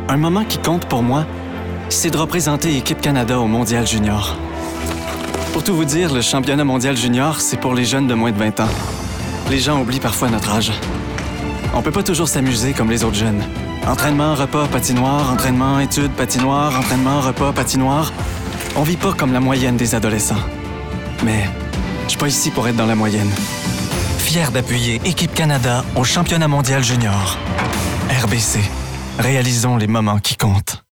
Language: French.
Un moment qui compte pour moi, c'est de représenter Équipe Canada au Mondial Junior. Pour tout vous dire, le championnat mondial junior, c'est pour les jeunes de moins de 20 ans. Les gens oublient parfois notre âge. On peut pas toujours s'amuser comme les autres jeunes. Entraînement, repas, patinoire, entraînement, études, patinoire, entraînement, repas, patinoire. On vit pas comme la moyenne des adolescents. Mais je suis pas ici pour être dans la moyenne. Fier d'appuyer Équipe Canada au championnat mondial junior. RBC. Réalisons les moments qui comptent.